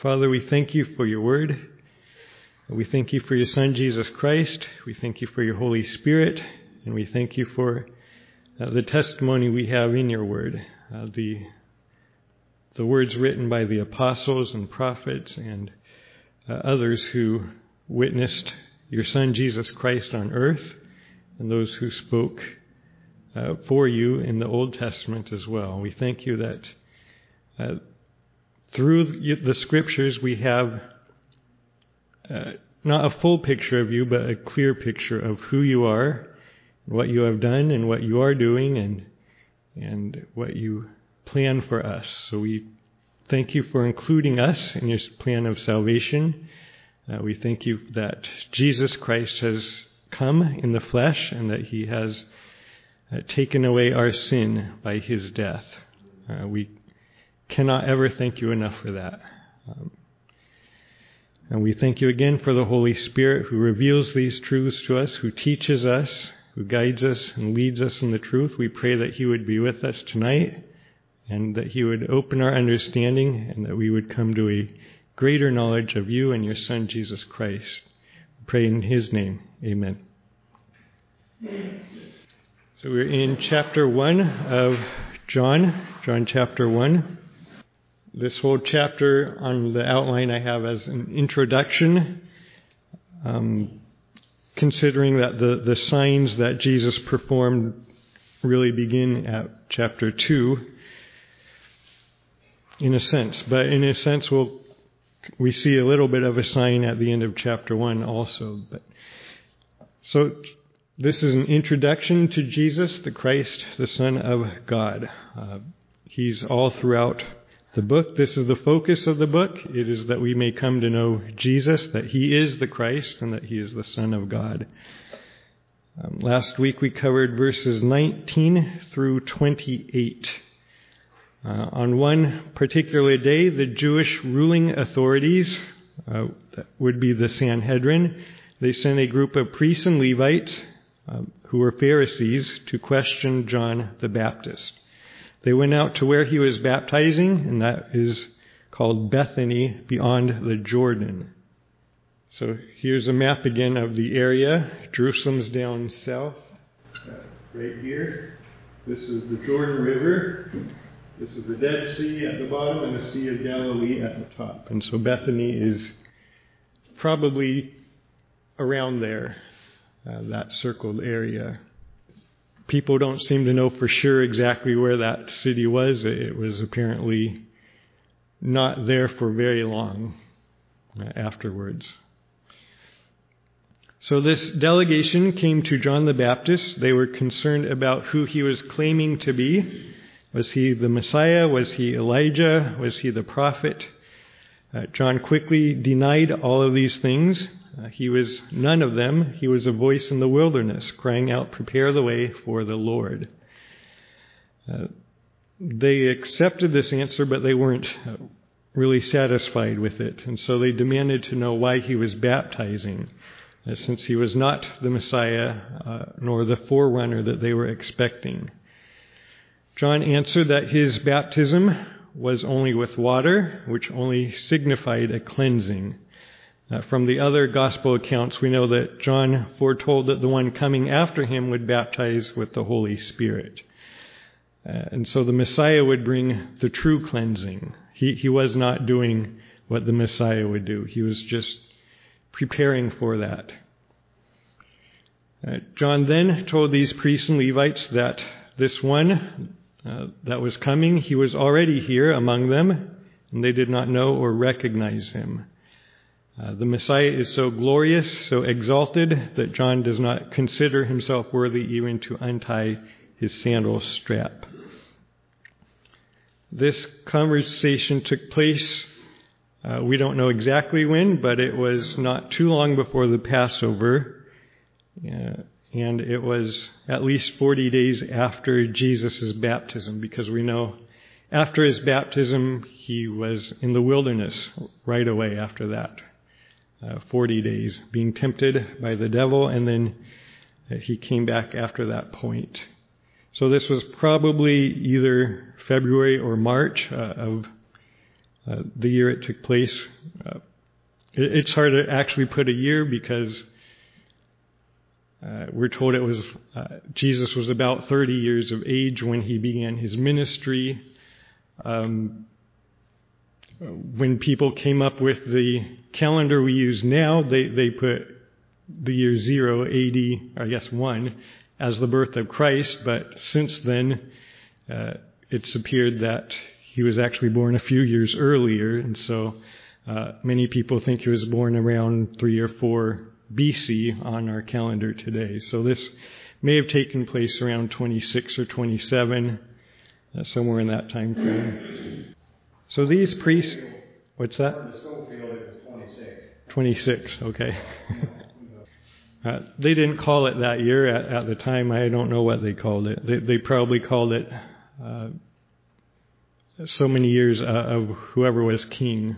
Father, we thank you for your word. We thank you for your Son, Jesus Christ. We thank you for your Holy Spirit. And we thank you for the testimony we have in your word, the words written by the apostles and prophets and others who witnessed your Son, Jesus Christ, on earth, and those who spoke for you in the Old Testament as well. We thank you that through the Scriptures we have not a full picture of you, but a clear picture of who you are, what you have done, and what you are doing, and what you plan for us. So we thank you for including us in your plan of salvation. We thank you that Jesus Christ has come in the flesh and that he has taken away our sin by his death. We cannot ever thank you enough for that. And we thank you again for the Holy Spirit who reveals these truths to us, who teaches us, who guides us and leads us in the truth. We pray that he would be with us tonight and that he would open our understanding and that we would come to a greater knowledge of you and your Son, Jesus Christ. We pray in his name. Amen. So we're in chapter 1 of John chapter 1. This whole chapter on the outline I have as an introduction, considering that the signs that Jesus performed really begin at chapter 2, in a sense. But in a sense, we see a little bit of a sign at the end of chapter 1 also. So this is an introduction to Jesus, the Christ, the Son of God. He's all throughout the book. This is the focus of the book. It is that we may come to know Jesus, that he is the Christ, and that he is the Son of God. Last week we covered verses 19 through 28. On one particular day, the Jewish ruling authorities, that would be the Sanhedrin, they sent a group of priests and Levites who were Pharisees to question John the Baptist. They went out to where he was baptizing, and that is called Bethany, beyond the Jordan. So here's a map again of the area. Jerusalem's down south, right here. This is the Jordan River. This is the Dead Sea at the bottom and the Sea of Galilee at the top. And so Bethany is probably around there, that circled area. People don't seem to know for sure exactly where that city was. It was apparently not there for very long afterwards. So this delegation came to John the Baptist. They were concerned about who he was claiming to be. Was he the Messiah? Was he Elijah? Was he the prophet? John quickly denied all of these things. He was none of them. He was a voice in the wilderness, crying out, "Prepare the way for the Lord." They accepted this answer, but they weren't really satisfied with it. And so they demanded to know why he was baptizing, since he was not the Messiah, nor the forerunner that they were expecting. John answered that his baptism was only with water, which only signified a cleansing. From the other gospel accounts, we know that John foretold that the one coming after him would baptize with the Holy Spirit. And so the Messiah would bring the true cleansing. He was not doing what the Messiah would do. He was just preparing for that. John then told these priests and Levites that this one that was coming, he was already here among them, and they did not know or recognize him. The Messiah is so glorious, so exalted, that John does not consider himself worthy even to untie his sandal strap. This conversation took place, we don't know exactly when, but it was not too long before the Passover, and it was at least 40 days after Jesus' baptism, because we know after his baptism he was in the wilderness right away after that. 40 days, being tempted by the devil, and then he came back after that point. So this was probably either February or March of the year it took place. It's hard to actually put a year because we're told it was Jesus was about 30 years of age when he began his ministry. When people came up with the calendar we use now, they put the year 0 AD, I guess 1, as the birth of Christ. But since then, it's appeared that he was actually born a few years earlier. And so many people think he was born around 3 or 4 BC on our calendar today. So this may have taken place around 26 or 27, somewhere in that time frame. So these priests, what's that? For the Schofield, it was 26. 26, okay. They didn't call it that year at the time. I don't know what they called it. They probably called it so many years of whoever was king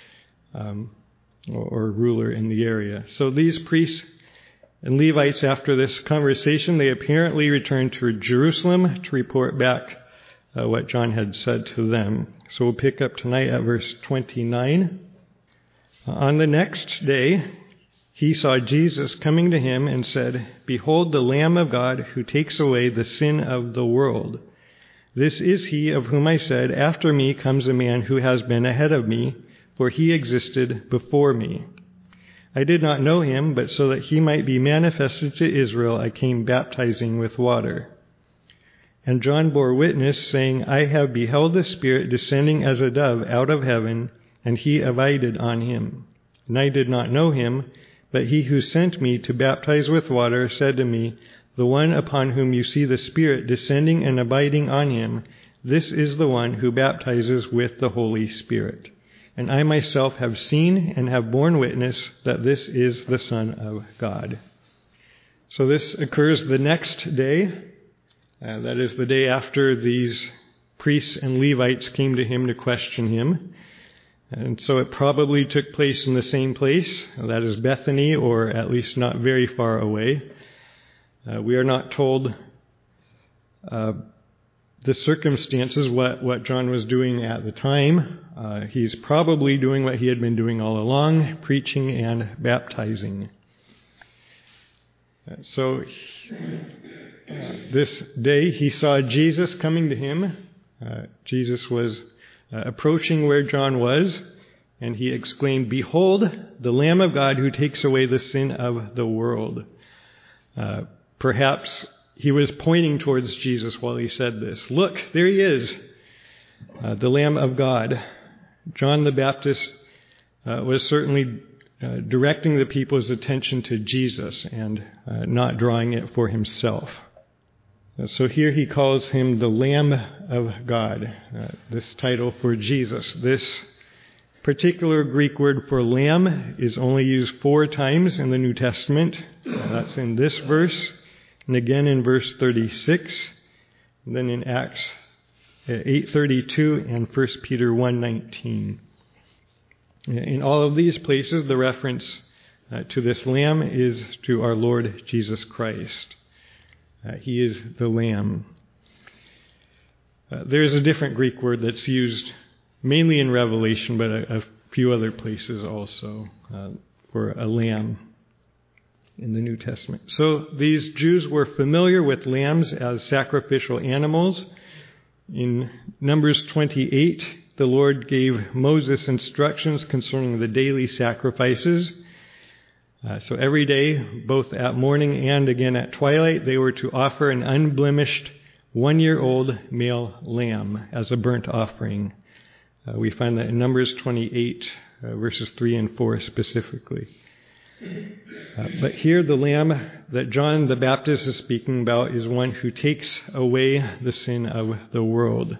or ruler in the area. So these priests and Levites, after this conversation, they apparently returned to Jerusalem to report back what John had said to them. So we'll pick up tonight at verse 29. On the next day, he saw Jesus coming to him and said, "Behold the Lamb of God who takes away the sin of the world. This is he of whom I said, 'After me comes a man who has been ahead of me, for he existed before me.' I did not know him, but so that he might be manifested to Israel, I came baptizing with water. And John bore witness, saying, 'I have beheld the Spirit descending as a dove out of heaven, and he abided on him. And I did not know him, but he who sent me to baptize with water said to me, the one upon whom you see the Spirit descending and abiding on him, this is the one who baptizes with the Holy Spirit. And I myself have seen and have borne witness that this is the Son of God.'" So this occurs the next day. That is the day after these priests and Levites came to him to question him. And so it probably took place in the same place, that is Bethany, or at least not very far away. We are not told the circumstances, what John was doing at the time. He's probably doing what he had been doing all along, preaching and baptizing. So this day he saw Jesus coming to him. Jesus was approaching where John was, and he exclaimed, "Behold, the Lamb of God who takes away the sin of the world." Perhaps he was pointing towards Jesus while he said this. Look, there he is, the Lamb of God. John the Baptist was certainly directing the people's attention to Jesus and not drawing it for himself. So here he calls him the Lamb of God, this title for Jesus. This particular Greek word for lamb is only used 4 times in the New Testament. That's in this verse, and again in verse 36, and then in Acts 8:32 and 1 Peter 1:19. In all of these places, the reference to this lamb is to our Lord Jesus Christ. He is the Lamb. There is a different Greek word that's used mainly in Revelation, but a few other places also for a lamb in the New Testament. So these Jews were familiar with lambs as sacrificial animals. In Numbers 28, the Lord gave Moses instructions concerning the daily sacrifices. So every day, both at morning and again at twilight, they were to offer an unblemished 1-year-old male lamb as a burnt offering. We find that in Numbers 28, verses 3 and 4 specifically. But here the lamb that John the Baptist is speaking about is one who takes away the sin of the world.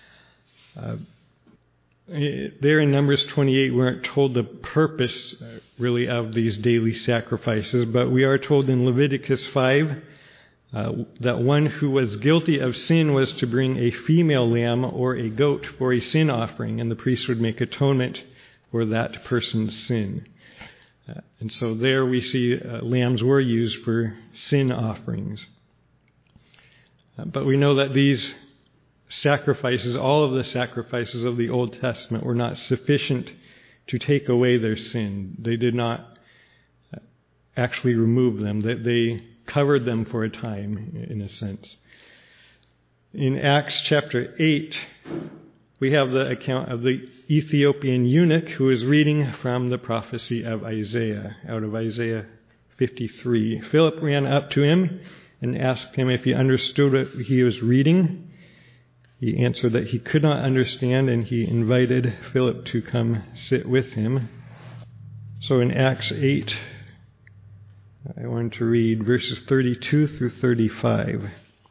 There in Numbers 28, we aren't told the purpose really of these daily sacrifices, but we are told in Leviticus 5 that one who was guilty of sin was to bring a female lamb or a goat for a sin offering, and the priest would make atonement for that person's sin. And so there we see lambs were used for sin offerings. But we know that these sacrifices, all of the sacrifices of the Old Testament were not sufficient to take away their sin. They did not actually remove them. They covered them for a time, in a sense. In Acts chapter 8, we have the account of the Ethiopian eunuch who is reading from the prophecy of Isaiah, out of Isaiah 53. Philip ran up to him and asked him if he understood what he was reading. He answered that he could not understand, and he invited Philip to come sit with him. So in Acts 8, I want to read verses 32 through 35.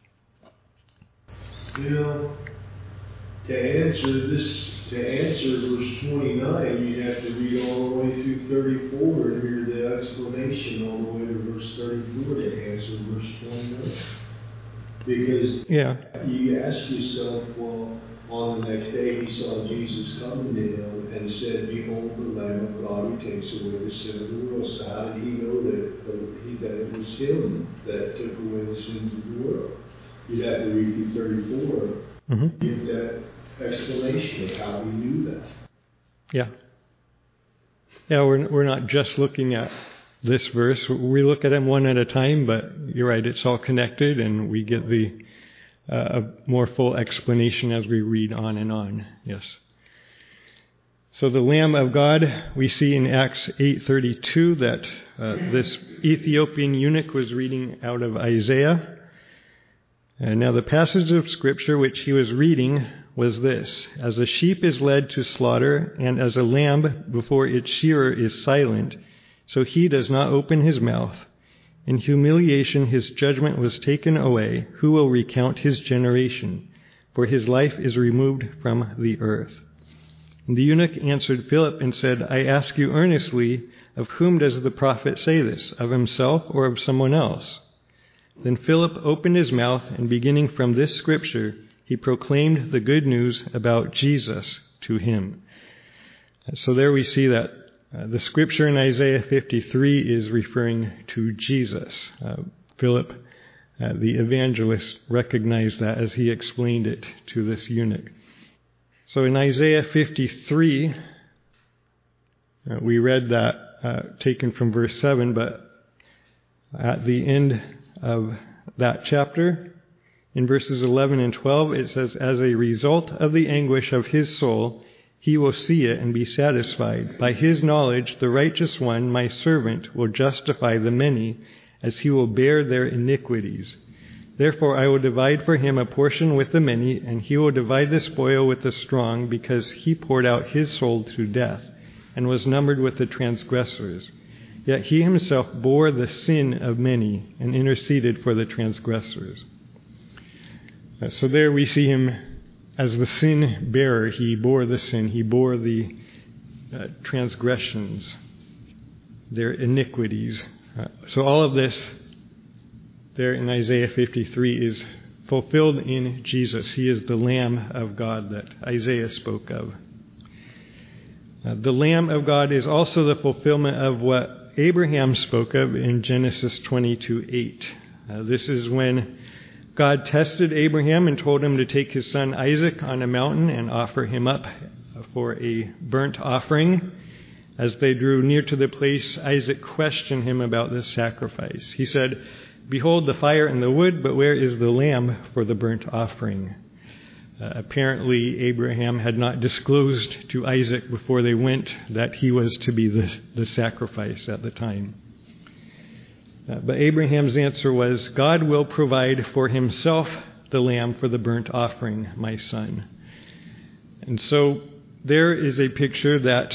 Now, to answer verse 29, you have to read all the way through 34 and hear the explanation all the way to verse 34 to answer verse 29. Because you ask yourself, well, on the next day he saw Jesus coming to him and said, "Behold the Lamb of God who takes away the sin of the world." So how did he know that it was him that took away the sins of the world? You'd have to read through 34 to get that explanation of how he knew that. Yeah, we're not just looking at this verse. We look at them one at a time, but you're right, it's all connected, and we get the a more full explanation as we read on and on. Yes. So the Lamb of God, we see in Acts 8:32 that this Ethiopian eunuch was reading out of Isaiah. And now the passage of Scripture which he was reading was this: "As a sheep is led to slaughter, and as a lamb before its shearer is silent, so he does not open his mouth. In humiliation his judgment was taken away. Who will recount his generation? For his life is removed from the earth." And the eunuch answered Philip and said, "I ask you earnestly, of whom does the prophet say this? Of himself or of someone else?" Then Philip opened his mouth, and beginning from this scripture, he proclaimed the good news about Jesus to him. So there we see that the scripture in Isaiah 53 is referring to Jesus. Philip, the evangelist, recognized that as he explained it to this eunuch. So in Isaiah 53, we read that taken from verse 7, but at the end of that chapter, in verses 11 and 12, it says, "As a result of the anguish of his soul, he will see it and be satisfied. By his knowledge, the righteous one, my servant, will justify the many, as he will bear their iniquities. Therefore I will divide for him a portion with the many, and he will divide the spoil with the strong, because he poured out his soul to death, and was numbered with the transgressors. Yet he himself bore the sin of many, and interceded for the transgressors." So there we see him as the sin bearer. He bore the sin. He bore the transgressions, their iniquities. So all of this there in Isaiah 53 is fulfilled in Jesus. He is the Lamb of God that Isaiah spoke of. The Lamb of God is also the fulfillment of what Abraham spoke of in Genesis 22:8. This is when God tested Abraham and told him to take his son Isaac on a mountain and offer him up for a burnt offering. As they drew near to the place, Isaac questioned him about this sacrifice. He said, "Behold the fire and the wood, but where is the lamb for the burnt offering?" Apparently, Abraham had not disclosed to Isaac before they went that he was to be the sacrifice at the time. But Abraham's answer was, "God will provide for himself the lamb for the burnt offering, my son." And so there is a picture that,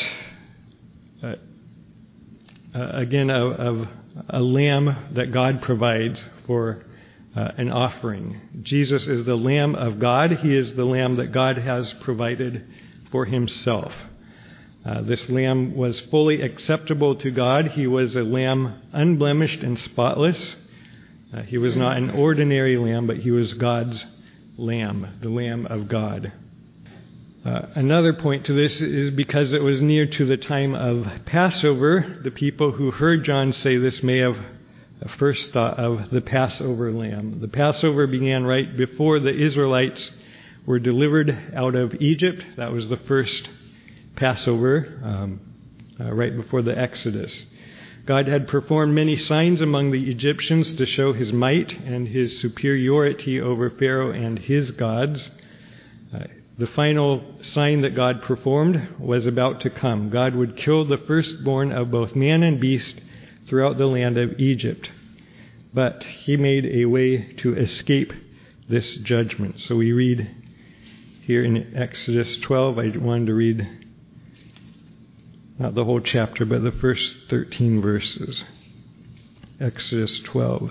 again, of a lamb that God provides for an offering. Jesus is the Lamb of God. He is the lamb that God has provided for himself. This lamb was fully acceptable to God. He was a lamb unblemished and spotless. He was not an ordinary lamb, but he was God's lamb, the Lamb of God. Another point to this is because it was near to the time of Passover, the people who heard John say this may have first thought of the Passover lamb. The Passover began right before the Israelites were delivered out of Egypt. That was the first Passover, right before the Exodus. God had performed many signs among the Egyptians to show his might and his superiority over Pharaoh and his gods. The final sign that God performed was about to come. God would kill the firstborn of both man and beast throughout the land of Egypt. But he made a way to escape this judgment. So we read here in Exodus 12, I wanted to read not the whole chapter, but the first 13 verses. Exodus 12.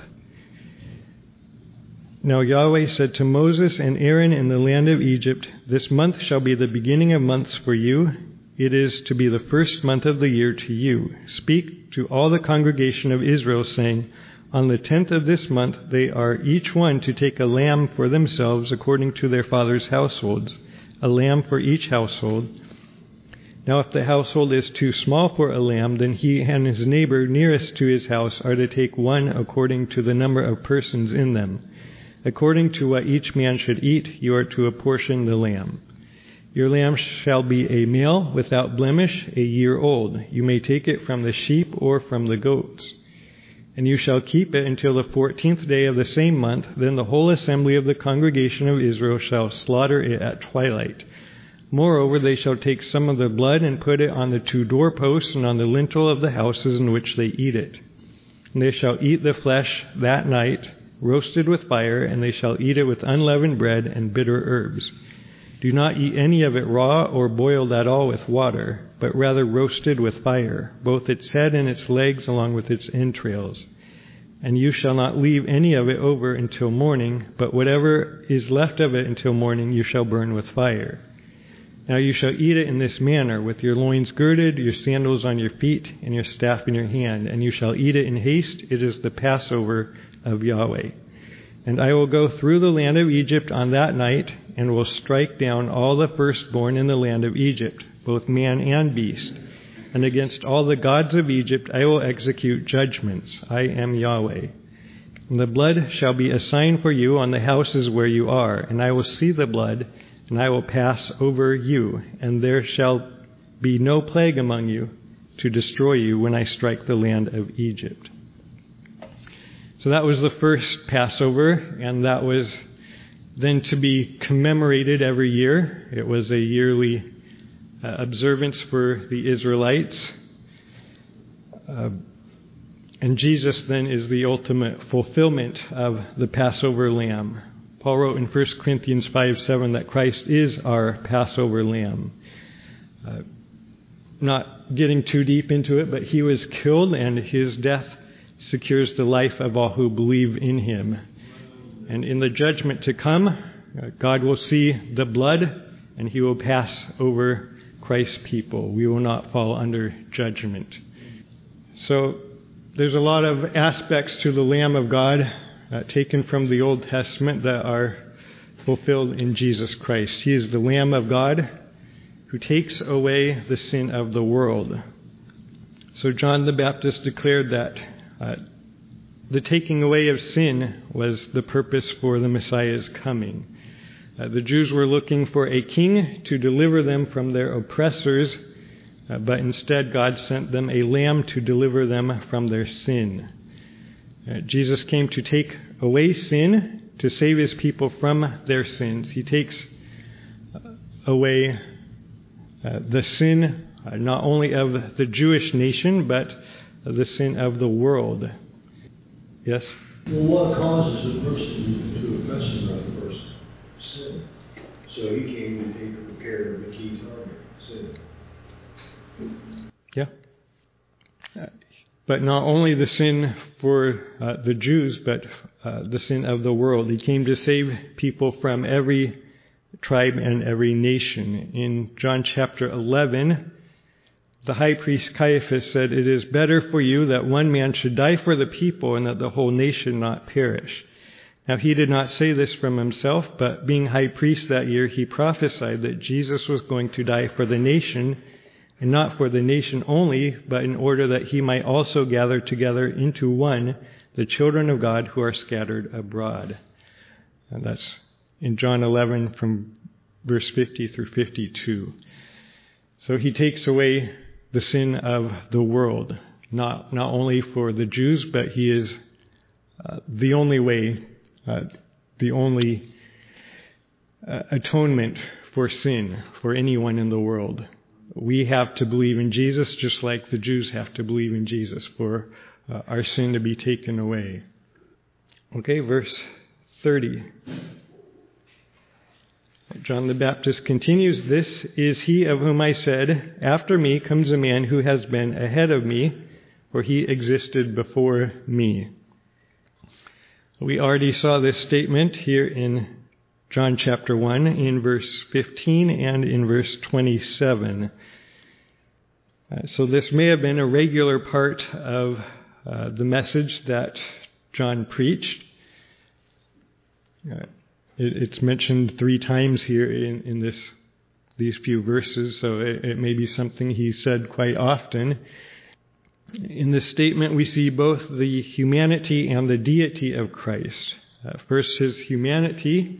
Now Yahweh said to Moses and Aaron in the land of Egypt, "This month shall be the beginning of months for you. It is to be the first month of the year to you. Speak to all the congregation of Israel, saying, on the 10th of this month they are each one to take a lamb for themselves according to their father's households, a lamb for each household. Now if the household is too small for a lamb, then he and his neighbor nearest to his house are to take one according to the number of persons in them. According to what each man should eat, you are to apportion the lamb. Your lamb shall be a male without blemish, a year old. You may take it from the sheep or from the goats. And you shall keep it until the 14th day of the same month. Then the whole assembly of the congregation of Israel shall slaughter it at twilight. Moreover, they shall take some of the blood and put it on the 2 doorposts and on the lintel of the houses in which they eat it. And they shall eat the flesh that night, roasted with fire, and they shall eat it with unleavened bread and bitter herbs. Do not eat any of it raw or boiled at all with water, but rather roasted with fire, both its head and its legs along with its entrails. And you shall not leave any of it over until morning, but whatever is left of it until morning you shall burn with fire. Now you shall eat it in this manner, with your loins girded, your sandals on your feet, and your staff in your hand, and you shall eat it in haste. It is the Passover of Yahweh. And I will go through the land of Egypt on that night, and will strike down all the firstborn in the land of Egypt, both man and beast. And against all the gods of Egypt I will execute judgments. I am Yahweh. And the blood shall be a sign for you on the houses where you are, and I will see the blood, and I will pass over you, and there shall be no plague among you to destroy you when I strike the land of Egypt." So that was the first Passover, and that was then to be commemorated every year. It was a yearly observance for the Israelites. And Jesus then is the ultimate fulfillment of the Passover lamb. Paul wrote in 1 Corinthians 5:7 that Christ is our Passover lamb. Not getting too deep into it, but he was killed, and his death secures the life of all who believe in him. And in the judgment to come, God will see the blood, and he will pass over Christ's people. We will not fall under judgment. So there's a lot of aspects to the Lamb of God taken from the Old Testament that are fulfilled in Jesus Christ. He is the Lamb of God who takes away the sin of the world. So John the Baptist declared that the taking away of sin was the purpose for the Messiah's coming. The Jews were looking for a king to deliver them from their oppressors, but instead God sent them a lamb to deliver them from their sin. Jesus came to take away sin, to save his people from their sins. He takes away the sin not only of the Jewish nation, but the sin of the world. Yes? Well, what causes a person to offense another person? Sin. So he came to take care of the key target, sin. Yeah. But not only the sin for the Jews, but the sin of the world. He came to save people from every tribe and every nation. In John chapter 11, the high priest Caiaphas said, "It is better for you that one man should die for the people and that the whole nation not perish." Now he did not say this from himself, but being high priest that year, he prophesied that Jesus was going to die for the nation, and not for the nation only, but in order that he might also gather together into one the children of God who are scattered abroad. And that's in John 11 from verse 50 through 52. So he takes away the sin of the world, not only for the Jews, but he is the only way, the only atonement for sin for anyone in the world. We have to believe in Jesus just like the Jews have to believe in Jesus for our sin to be taken away. Okay, verse 30. John the Baptist continues, "This is he of whom I said, 'After me comes a man who has been ahead of me, for he existed before me.'" We already saw this statement here in John chapter 1 in verse 15 and in verse 27. So this may have been a regular part of the message that John preached. It's mentioned 3 times here in these few verses, so it may be something he said quite often. In this statement, we see both the humanity and the deity of Christ. First, his humanity.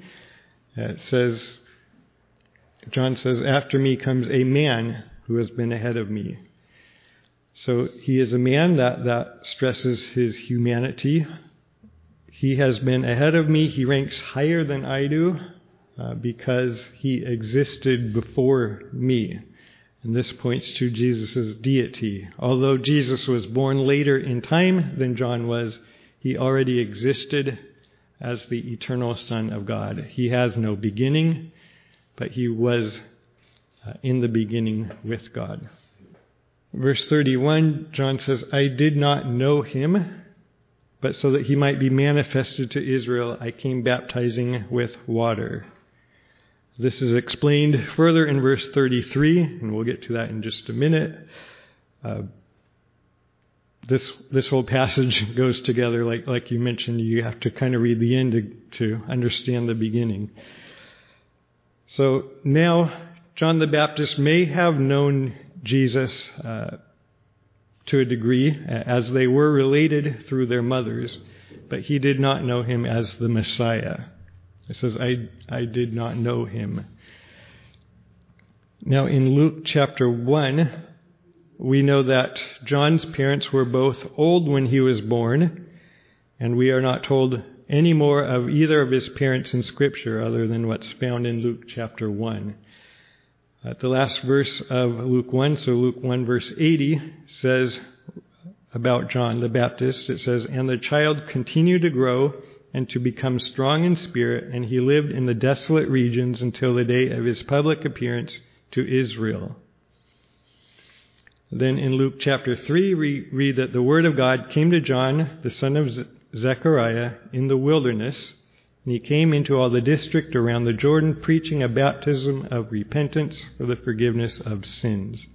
John says, "After me comes a man who has been ahead of me." So he is a man, that stresses his humanity. He has been ahead of me. He ranks higher than I do because he existed before me. And this points to Jesus' deity. Although Jesus was born later in time than John was, he already existed as the eternal Son of God. He has no beginning, but he was in the beginning with God. Verse 31, John says, "I did not know him, but so that he might be manifested to Israel, I came baptizing with water." This is explained further in verse 33, and we'll get to that in just a minute. This whole passage goes together, like you mentioned. You have to kind of read the end to understand the beginning. So now, John the Baptist may have known Jesus to a degree, as they were related through their mothers, but he did not know him as the Messiah. It says, I did not know him. Now in Luke chapter 1, we know that John's parents were both old when he was born, and we are not told any more of either of his parents in Scripture other than what's found in Luke chapter 1. At the last verse of Luke 1, so Luke 1 verse 80, says about John the Baptist, it says, "And the child continued to grow and to become strong in spirit, and he lived in the desolate regions until the day of his public appearance to Israel." Then in Luke chapter 3, we read that the word of God came to John, the son of Zechariah, in the wilderness, and he came into all the district around the Jordan, preaching a baptism of repentance for the forgiveness of sins.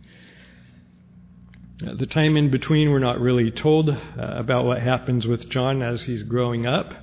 The time in between, we're not really told about what happens with John as he's growing up.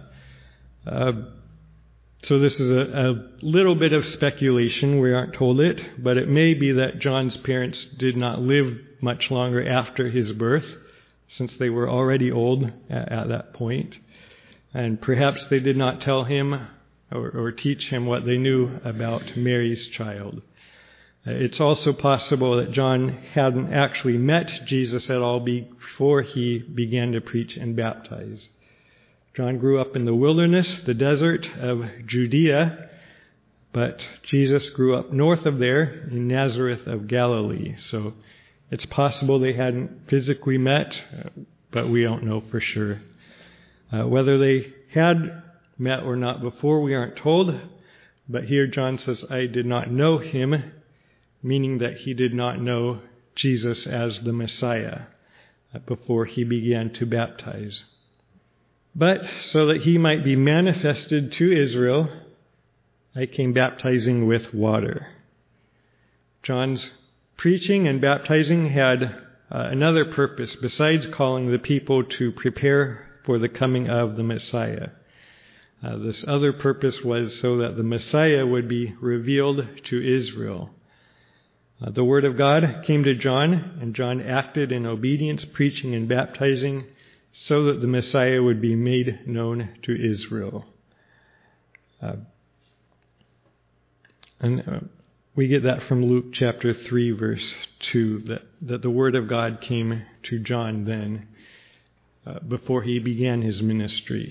So this is a little bit of speculation. We aren't told it, but it may be that John's parents did not live much longer after his birth, since they were already old at that point. And perhaps they did not tell him or teach him what they knew about Mary's child. It's also possible that John hadn't actually met Jesus at all before he began to preach and baptize. John grew up in the wilderness, the desert of Judea, but Jesus grew up north of there in Nazareth of Galilee. So it's possible they hadn't physically met, but we don't know for sure. Whether they had met or not before, we aren't told. But here John says, "I did not know him," meaning that he did not know Jesus as the Messiah before he began to baptize. "But so that he might be manifested to Israel, I came baptizing with water." John's preaching and baptizing had another purpose besides calling the people to prepare for the coming of the Messiah. This other purpose was so that the Messiah would be revealed to Israel. The Word of God came to John, and John acted in obedience, preaching and baptizing, so that the Messiah would be made known to Israel. And we get that from Luke chapter 3, verse 2, that the Word of God came to John then, before he began his ministry.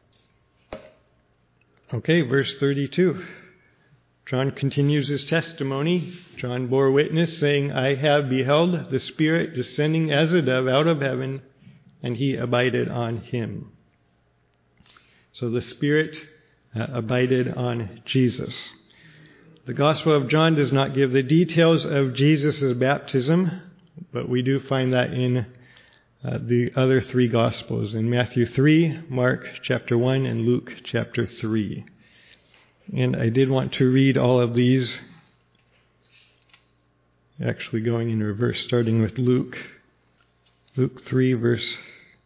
Okay, verse 32. John continues his testimony. John bore witness, saying, I have beheld the Spirit descending as a dove out of heaven, and he abided on him. So the Spirit abided on Jesus. The Gospel of John does not give the details of Jesus' baptism, but we do find that in the other three Gospels, in Matthew 3, Mark chapter 1, and Luke chapter 3. And I did want to read all of these, actually going in reverse, starting with Luke 3, verse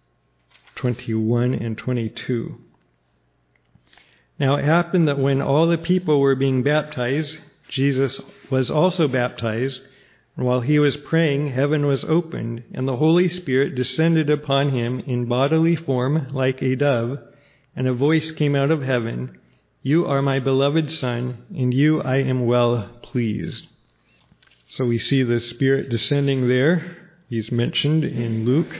21 and 22. Now it happened that when all the people were being baptized, Jesus was also baptized. And while he was praying, heaven was opened, and the Holy Spirit descended upon him in bodily form like a dove, and a voice came out of heaven, You are my beloved Son, in you I am well pleased. So we see the Spirit descending there. He's mentioned in Luke.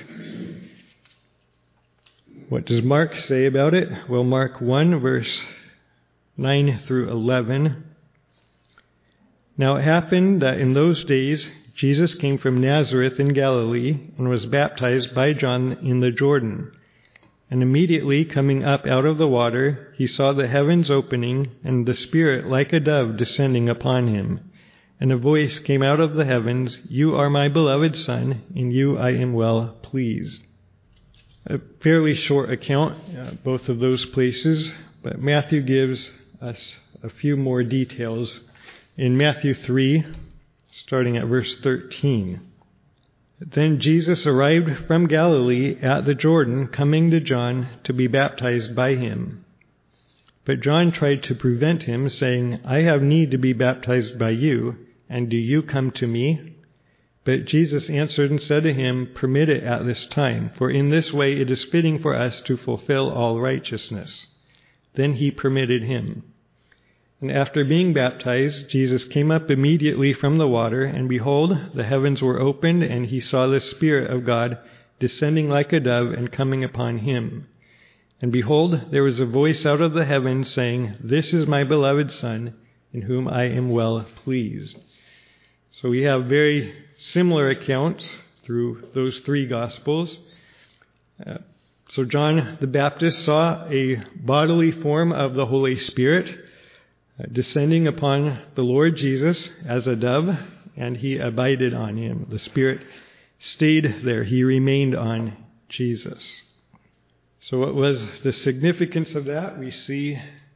What does Mark say about it? Well, Mark 1, verse 9 through 11. Now it happened that in those days Jesus came from Nazareth in Galilee and was baptized by John in the Jordan. And immediately coming up out of the water, he saw the heavens opening and the Spirit like a dove descending upon him. And a voice came out of the heavens, You are my beloved Son, in you I am well pleased. A fairly short account, both of those places, but Matthew gives us a few more details. In Matthew 3, starting at verse 13. Then Jesus arrived from Galilee at the Jordan, coming to John to be baptized by him. But John tried to prevent him, saying, I have need to be baptized by you, and do you come to me? But Jesus answered and said to him, Permit it at this time, for in this way it is fitting for us to fulfill all righteousness. Then he permitted him. And after being baptized, Jesus came up immediately from the water, and behold, the heavens were opened, and he saw the Spirit of God descending like a dove and coming upon him. And behold, there was a voice out of the heavens saying, This is my beloved Son, in whom I am well pleased. So we have very similar accounts through those three Gospels. So John the Baptist saw a bodily form of the Holy Spirit descending upon the Lord Jesus as a dove, and he abided on him. The Spirit stayed there. He remained on Jesus. So what was the significance of that? We see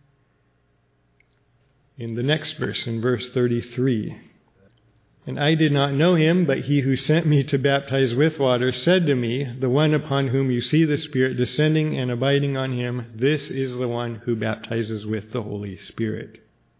in the next verse, in verse 33. And I did not know him, but he who sent me to baptize with water said to me, The one upon whom you see the Spirit descending and abiding on him, this is the one who baptizes with the Holy Spirit.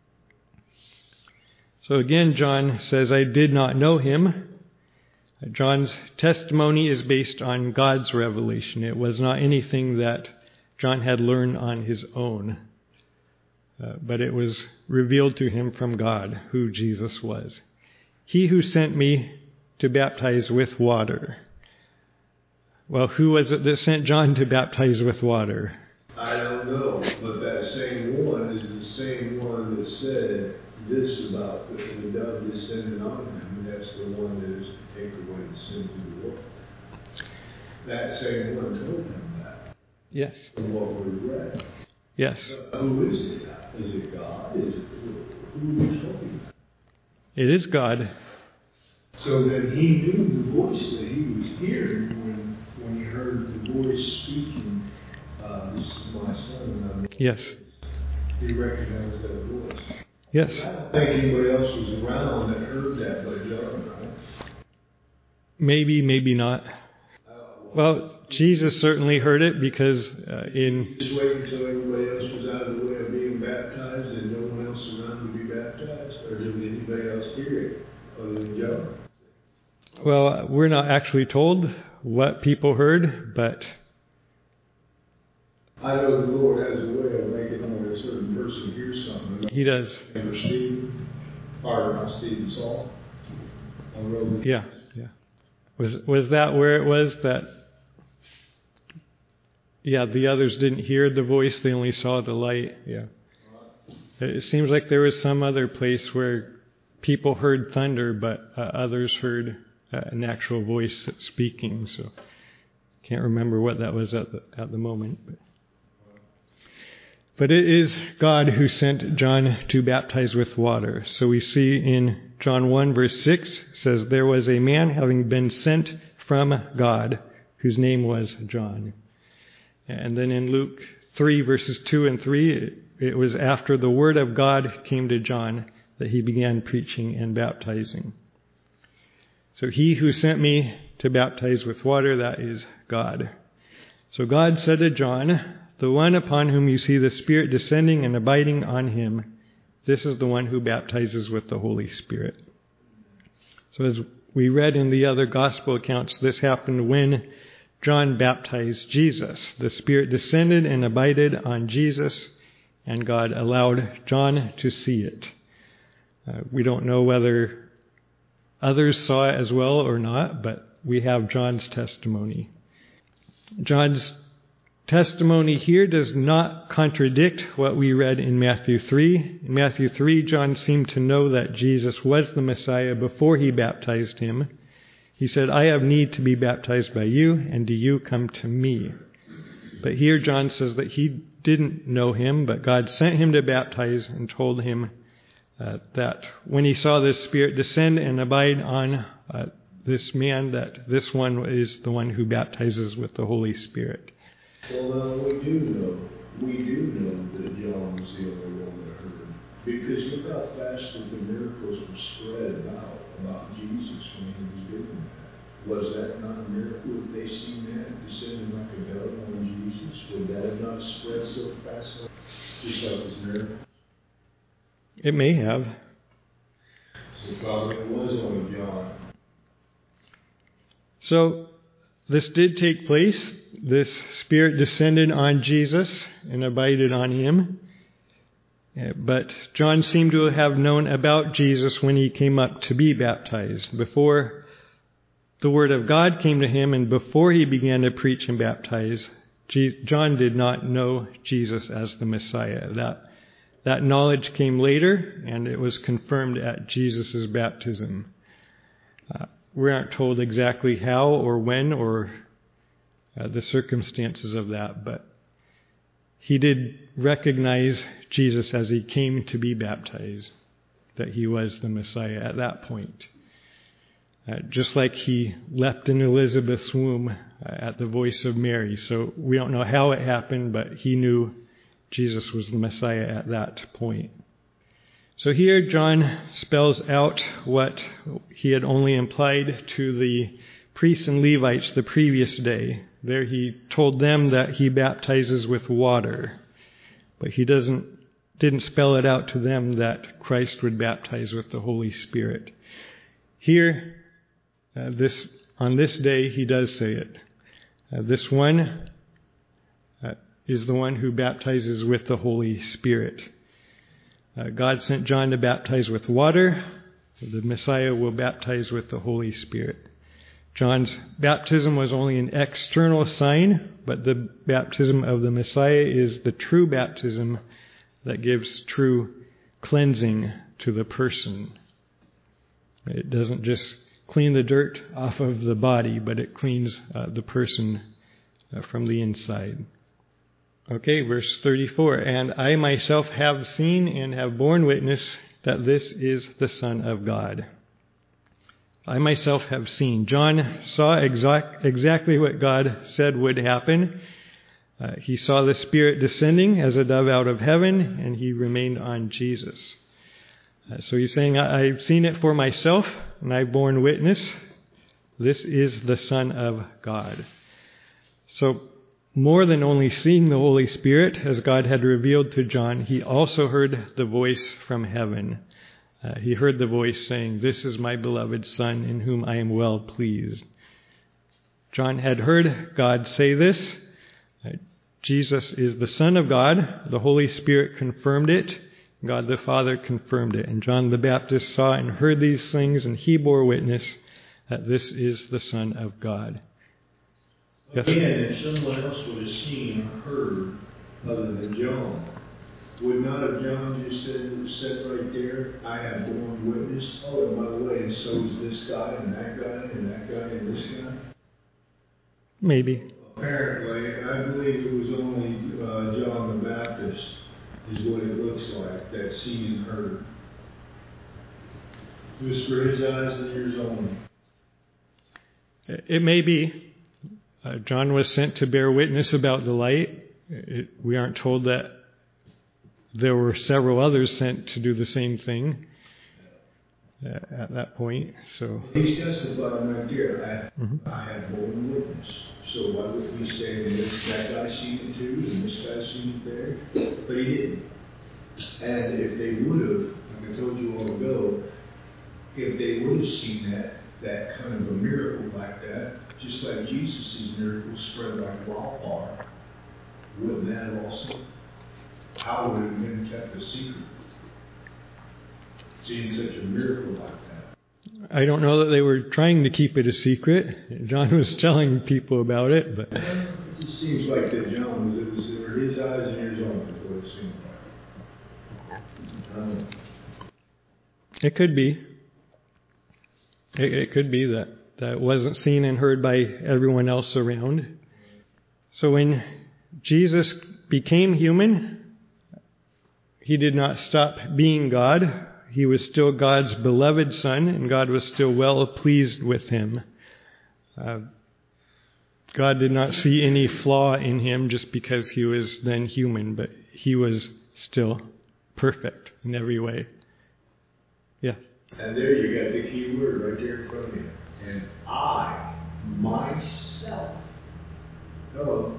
So again, John says, I did not know him. John's testimony is based on God's revelation. It was not anything that John had learned on his own, but it was revealed to him from God who Jesus was. He who sent me to baptize with water. Well, who was it that sent John to baptize with water? I don't know, but that same one is the same one that said this about the dove descending on him, and that's the one that is to take away the sins of the world. That same one told him that. Yes. From what we read. Yes. Who is it? Is it God? Is it who are we talking about? It is God. So then he knew the voice that he was hearing when he heard the voice speaking, this is my son, and I'm Yes. He recognized that voice. Yes. I don't think anybody else was around that heard that but John, right? Maybe, maybe not. Well, Jesus certainly heard it because Just wait until everybody else was out of the way of being baptized and no one else around to be baptized? Or did anybody else hear it other than John? Well, we're not actually told what people heard, but I know the Lord has a way of making when a certain person hears something. he does. Remember Stephen? Or Stephen Saul. Yeah. Was that where it was that? Yeah, the others didn't hear the voice; they only saw the light. Yeah. It seems like there was some other place where people heard thunder, but others heard an actual voice speaking. So can't remember what that was at the moment. But it is God who sent John to baptize with water. So we see in John 1 verse 6 says, "There was a man having been sent from God, whose name was John." And then in Luke 3 verses 2 and 3, it was after the word of God came to John that he began preaching and baptizing. So he who sent me to baptize with water, that is God. So God said to John, "The one upon whom you see the Spirit descending and abiding on him, this is the one who baptizes with the Holy Spirit." So as we read in the other gospel accounts, this happened when John baptized Jesus. The Spirit descended and abided on Jesus, and God allowed John to see it. We don't know whether others saw it as well or not, but we have John's testimony. John's testimony here does not contradict what we read in Matthew 3. In Matthew 3, John seemed to know that Jesus was the Messiah before he baptized him. He said, "I have need to be baptized by you, and do you come to me?" But here John says that he didn't know him, but God sent him to baptize and told him that when he saw the Spirit descend and abide on this man, that this one is the one who baptizes with the Holy Spirit. Well, we do know that John was the only one that heard. Because look how fast that the miracles were spread about Jesus when he was doing that. Was that not a miracle if they seen that descending like a dove on Jesus? Would that have not spread so fast, just like this miracle? It may have. So probably it was only John. So this did take place. This Spirit descended on Jesus and abided on him. But John seemed to have known about Jesus when he came up to be baptized. Before the Word of God came to him and before he began to preach and baptize, John did not know Jesus as the Messiah. That knowledge came later, and it was confirmed at Jesus' baptism. We aren't told exactly how or when or the circumstances of that, but he did recognize Jesus as he came to be baptized, that he was the Messiah at that point. Just like he leapt in Elizabeth's womb at the voice of Mary. So we don't know how it happened, but he knew Jesus was the Messiah at that point. So here John spells out what he had only implied to the priests and Levites the previous day. There he told them that he baptizes with water, but he didn't spell it out to them that Christ would baptize with the Holy Spirit. Here, on this day, he does say it. This one is the one who baptizes with the Holy Spirit. God sent John to baptize with water. The Messiah will baptize with the Holy Spirit. John's baptism was only an external sign, but the baptism of the Messiah is the true baptism that gives true cleansing to the person. It doesn't just clean the dirt off of the body, but it cleans the person from the inside. Okay, verse 34. "And I myself have seen and have borne witness that this is the Son of God." I myself have seen. John saw exactly what God said would happen. He saw the Spirit descending as a dove out of heaven, and he remained on Jesus. So he's saying, I've seen it for myself, and I've borne witness. This is the Son of God. So more than only seeing the Holy Spirit, as God had revealed to John, he also heard the voice from heaven. He heard the voice saying, "This is my beloved Son, in whom I am well pleased." John had heard God say this. Jesus is the Son of God. The Holy Spirit confirmed it. God the Father confirmed it. And John the Baptist saw and heard these things, and he bore witness that this is the Son of God. Yes? Again, if someone else would have seen or heard other than John, would not have John just said right there, I have borne witness? Oh, and by the way, and so is this guy, and that guy, and that guy, and this guy? Maybe. Apparently, I believe it was only John the Baptist is what it looks like, that seen and heard. It was for his eyes and ears only. It may be. John was sent to bear witness about the light. We aren't told that there were several others sent to do the same thing at that point. So he's testifying right there. I have borne witness. So why would we say that guy seen it too, and this guy seen it there? But he didn't. And if they would have, like I told you all ago, if they would have seen that kind of a miracle like that, just like Jesus' miracle spread like wildfire, wouldn't that also? How would it have been kept a secret? Seeing such a miracle like that. I don't know that they were trying to keep it a secret. John was telling people about it, but it seems like that John it was his eyes and ears only, is what it seemed like. It could be. It could be that wasn't seen and heard by everyone else around. So when Jesus became human, he did not stop being God. He was still God's beloved Son, and God was still well pleased with him. God did not see any flaw in him just because he was then human, but he was still perfect in every way. Yeah. And there you got the key word right there in front of you. And I, myself. Hello.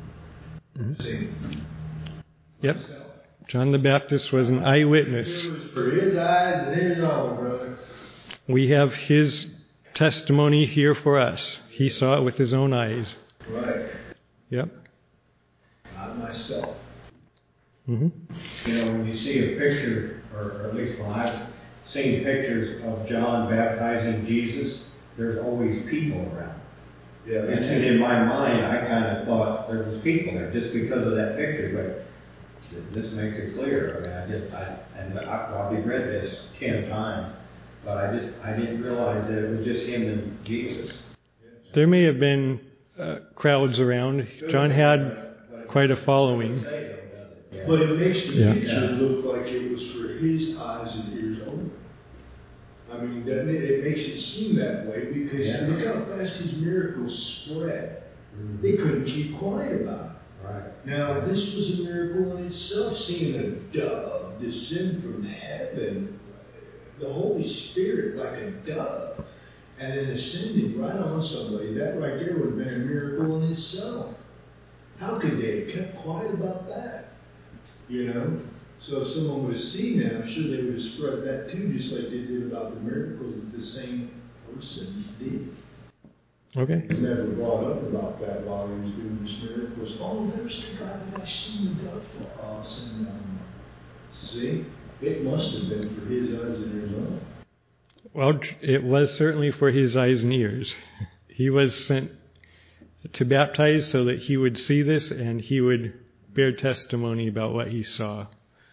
See? Yep. Myself. John the Baptist was an eyewitness. It was for his eyes and his own, brother. We have his testimony here for us. He saw it with his own eyes. Right. Yep. Not myself. You know, when you see a picture, or at least when I've seen pictures of John baptizing Jesus, there's always people around. Yeah. And in my mind, I kind of thought there was people there just because of that picture, but this makes it clear. I mean, I've probably read this 10 times, but I didn't realize that it was just him and Jesus. There may have been crowds around. John had quite a following. But it makes the picture look like it was for his eyes and ears only. I mean, doesn't it? It makes it seem that way because look how fast his miracles spread. They couldn't keep quiet about it. Right. Now, this was a miracle in itself, seeing a dove descend from heaven, the Holy Spirit like a dove, and then ascending right on somebody. That right there would have been a miracle in itself. How could they have kept quiet about that? You know? So if someone would have seen that, I'm sure they would have spread that too, just like they did about the miracles that the same person did. Okay. He never brought up about that while he was doing this miracles. Oh, there's the guy that I seen the dove for us. And see, it must have been for his eyes and ears only. Well, it was certainly for his eyes and ears. He was sent to baptize so that he would see this and he would bear testimony about what he saw.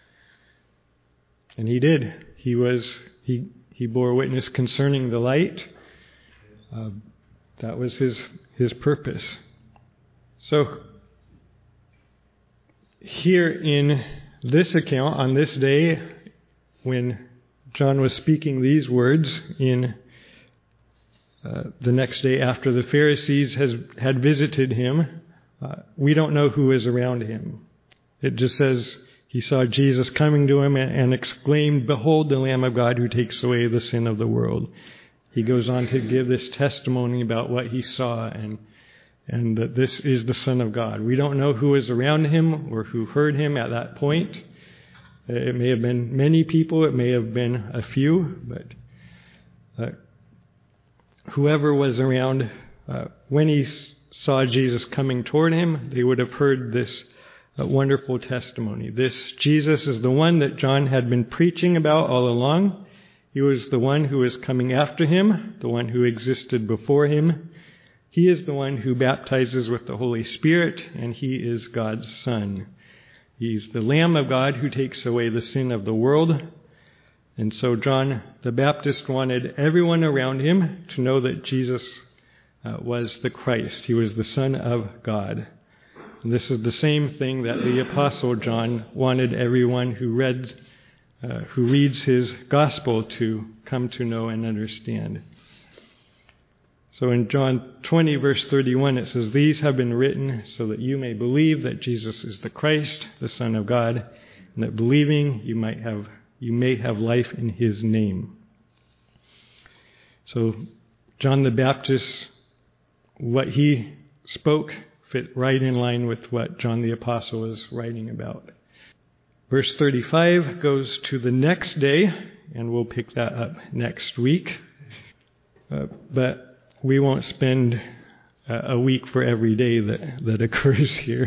And he did. He bore witness concerning the light. That was his purpose. So here in this account, on this day, when John was speaking these words in the next day after the Pharisees had visited him, we don't know who is around him. It just says he saw Jesus coming to him and exclaimed, "Behold the Lamb of God who takes away the sin of the world." He goes on to give this testimony about what he saw and that this is the Son of God. We don't know who is around him or who heard him at that point. It may have been many people, it may have been a few, but whoever was around, when he saw Jesus coming toward him, they would have heard this a wonderful testimony. This Jesus is the one that John had been preaching about all along. He was the one who was coming after him, the one who existed before him. He is the one who baptizes with the Holy Spirit, and he is God's Son. He's the Lamb of God who takes away the sin of the world. And so John the Baptist wanted everyone around him to know that Jesus was the Christ. He was the Son of God. And this is the same thing that the Apostle John wanted everyone who reads his gospel to come to know and understand. So in John 20, verse 31, it says, "These have been written so that you may believe that Jesus is the Christ, the Son of God, and that believing you may have life in his name." So John the Baptist, what he spoke fit right in line with what John the Apostle is writing about. Verse 35 goes to the next day, and we'll pick that up next week. But we won't spend a week for every day that occurs here.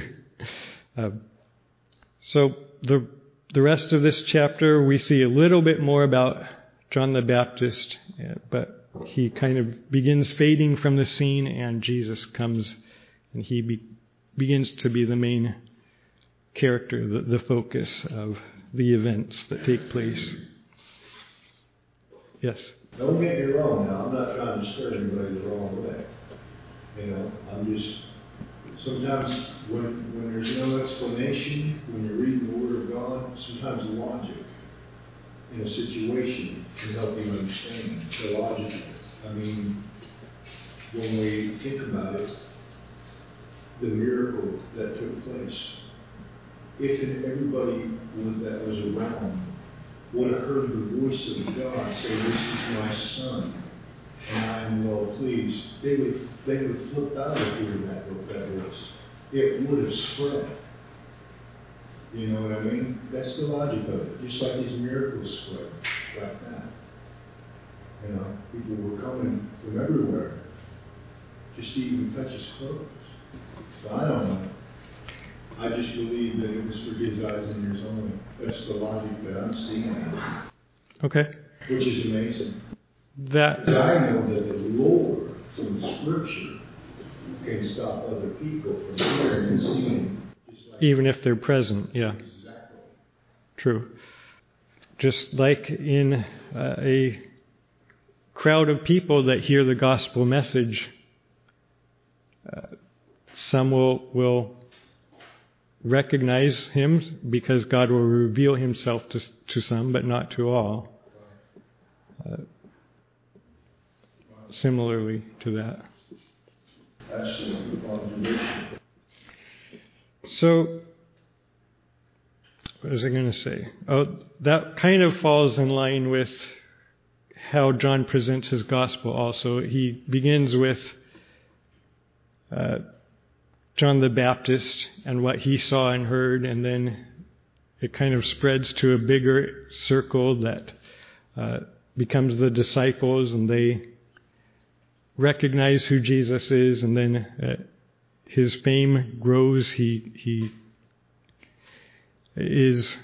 So the rest of this chapter, we see a little bit more about John the Baptist, but he kind of begins fading from the scene, and Jesus comes, and he begins to be the main character, the focus of the events that take place. Yes? Don't get me wrong now, I'm not trying to steer anybody the wrong way. I'm just, sometimes when there's no explanation, when you're reading the Word of God, sometimes logic in a situation can help you understand the logic. I mean, when we think about it, the miracle that took place, if everybody that was around would have heard the voice of God say, "This is my Son, and I am well pleased," they would flip out of hearing that voice. It would have spread. You know what I mean? That's the logic of it. Just like these miracles spread like that. People were coming from everywhere just to even touch his clothes. So I don't know. I just believe that it was for his eyes and ears only. That's the logic that I'm seeing. Okay. Which is amazing. That I know that the Lord from Scripture can stop other people from hearing and seeing. Even if they're present, yeah. Exactly. True. Just like in a crowd of people that hear the gospel message, some will recognize him because God will reveal himself to some, but not to all. Similarly to that. So, what was I going to say? Oh, that kind of falls in line with how John presents his gospel also. He begins with John the Baptist and what he saw and heard, and then it kind of spreads to a bigger circle that becomes the disciples, and they recognize who Jesus is, and then his fame grows. He is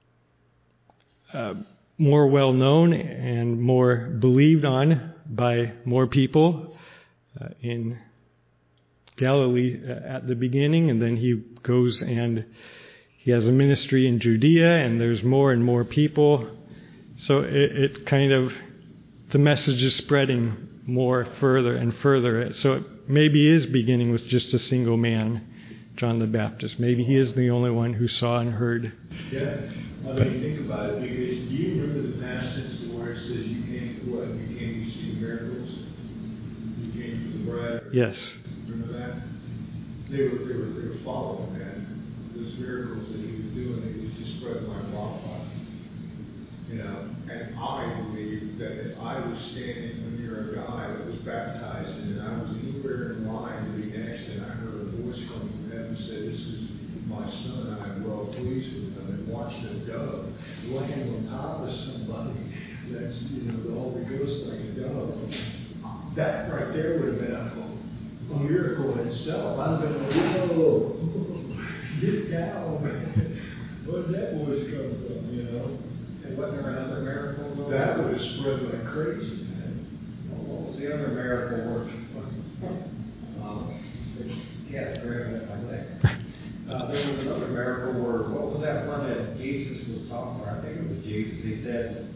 more well known and more believed on by more people in Galilee at the beginning, and then he goes and he has a ministry in Judea, and there's more and more people. So it kind of, the message is spreading more further and further. So it maybe is beginning with just a single man, John the Baptist. Maybe he is the only one who saw and heard. Yeah, I mean, think about it, because do you remember the passage where it says you came to see miracles? You came to the bride? Yes. Remember that? They were following that. Those miracles that he was doing, they was just spreading like wildfire. And I believe that if I was standing near a guy that was baptized and I was anywhere in line to be next, and I heard a voice come from heaven say, "This is my Son, I am well pleased with him," and watched a dove land on top of somebody that's, the Holy Ghost like a dove. That right there would have been a miracle in itself. I'd have been like, whoa. Get down, man. Where'd that voice come from, you know? And wasn't there another miracle? That would have spread like crazy, man. What was the other miracle work? Yeah, grabbing at my leg. There was another miracle where, what was that one that Jesus was talking about? I think it was Jesus. He said,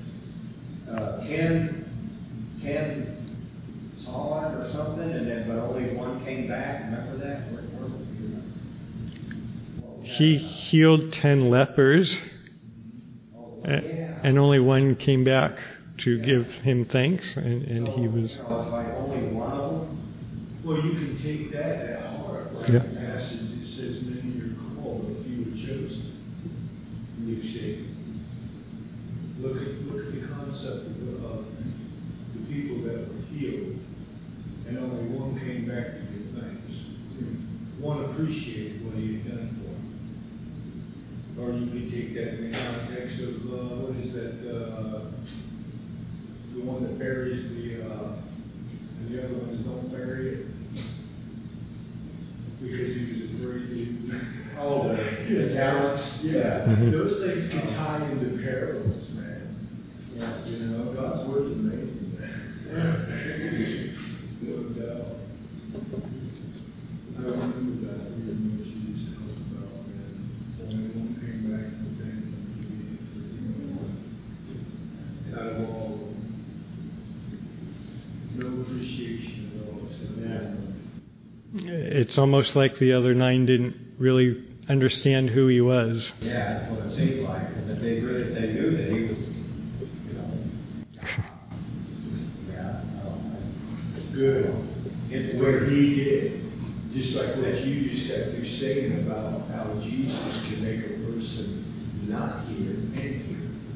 10 saw it or something, and then but only one came back. Remember that? He healed 10 lepers, and only one came back to give him thanks, and he was... It's like only one of them? Well, you can take that at heart, right? Yeah. The passage that says, many are called, but few are chosen. You say, look at the concept of the people that were healed, and only one came back to give thanks. One appreciated what he had done for him. Or you can take that in the context of, what is that, the one that buries and the other ones don't bury it? Because he was afraid The talents? Yeah, Mhm. those things can tie into parables, man. Yeah. You know, God's word is amazing, man. No doubt. I remember that, even what you just talked about, man. Only one came back and thanked him out of all of them. No appreciation at all, except It's almost like the other 9 didn't really understand who he was. Yeah, that's what it seemed like. And that they knew that he was, yeah, good. It's Where weird. he did. Just like what you just got through saying about how Jesus can make a person not hear and hear.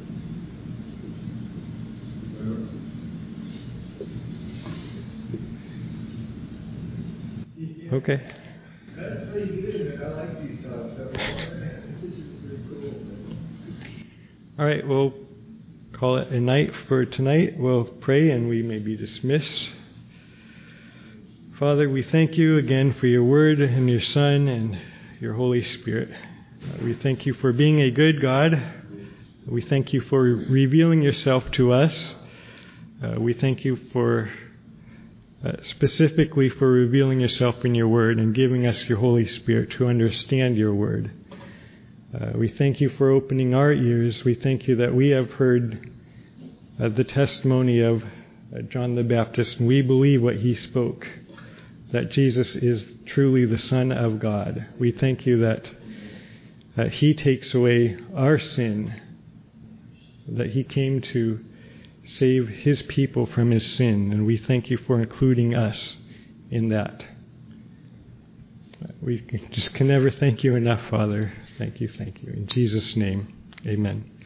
Okay. That's pretty good, man. I like these thoughts. This is pretty cool, man. All right, we'll call it a night for tonight. We'll pray and we may be dismissed. Father, we thank you again for your word and your Son and your Holy Spirit. We thank you for being a good God. We thank you for revealing yourself to us. We thank you for specifically for revealing yourself in your word and giving us your Holy Spirit to understand your word. We thank you for opening our ears. We thank you that we have heard the testimony of John the Baptist, and we believe what he spoke, that Jesus is truly the Son of God. We thank you that he takes away our sin, that he came to save his people from his sin, and we thank you for including us in that. We just can never thank you enough, Father. Thank you. In Jesus' name, amen.